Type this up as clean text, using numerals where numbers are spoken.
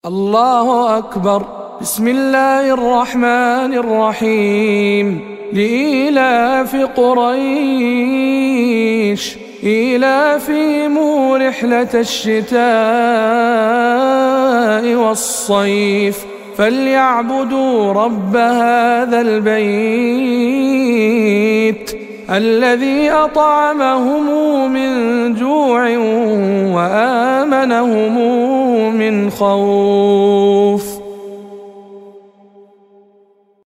الله أكبر. بسم الله الرحمن الرحيم. لإيلاف قريش إيلافهم رحلة الشتاء والصيف فليعبدوا رب هذا البيت الذي أطعمهم من جوع وآمنهم من خوف.